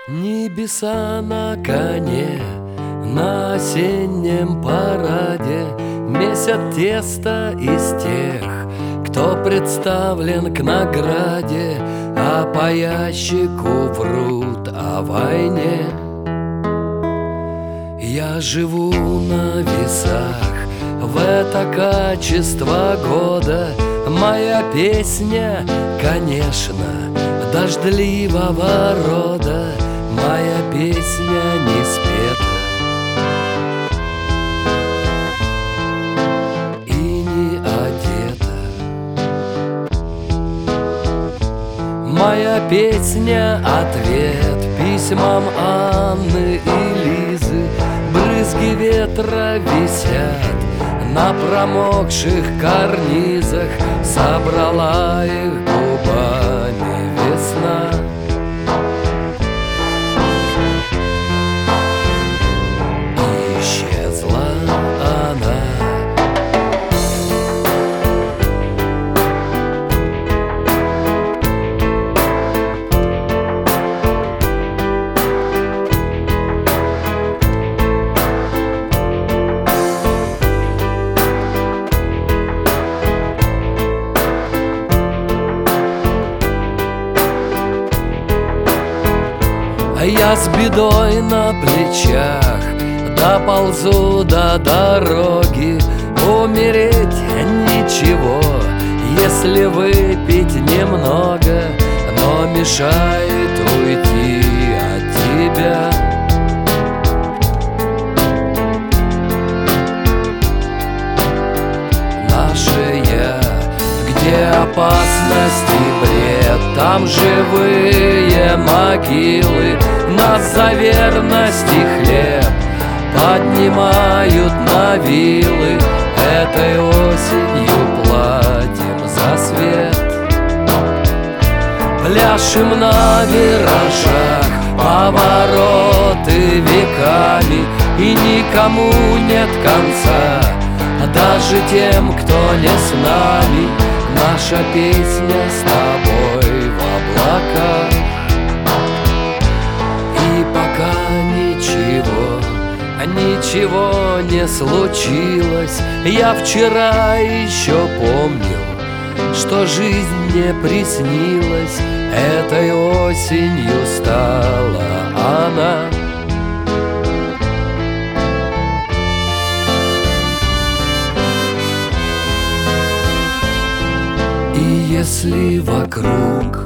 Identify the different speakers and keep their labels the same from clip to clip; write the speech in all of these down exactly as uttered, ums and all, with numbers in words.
Speaker 1: Небеса на коне, на осеннем параде месят тесто из тех, кто представлен к награде, а по ящику врут о войне. Я живу на весах в это качество года. Моя песня, конечно, дождливого рода. Моя песня не спета и не одета. Моя песня — ответ письмам Анны и Лизы. Брызги ветра висят на промокших карнизах. Собрала их губами весна. Исчезла она. Я с бедой на плечах доползу до дороги. Умереть ничего, если выпить немного, но мешает уйти от тебя. Наше я, где опасность и бред, там живые могилы. Нас за верность и хлеб поднимают на вилы. Этой осенью платим за свет. Пляшем на виражах повороты веками, и никому нет конца, даже тем, кто не с нами. Наша песня с тобой в облаках. И пока ничего, ничего не случилось, я вчера еще помнил, что жизнь мне приснилась. Этой осенью стала она. И если вокруг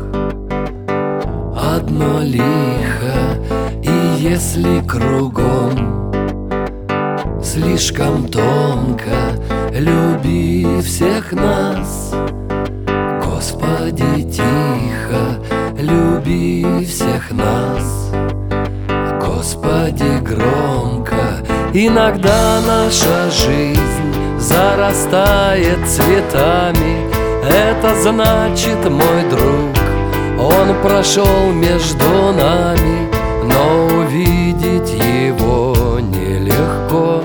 Speaker 1: одно лихо, и если кругом слишком тонко, люби всех нас, Господи, тихо, люби всех нас, Господи, громко. Иногда наша жизнь зарастает цветами. Это значит, мой друг, он прошел между нами, но увидеть его нелегко.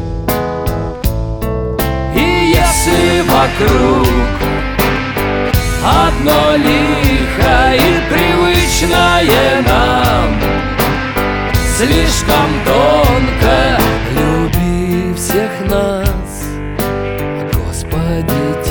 Speaker 1: И если вокруг одно лихо и привычное нам слишком тонко, люби всех нас, Господи,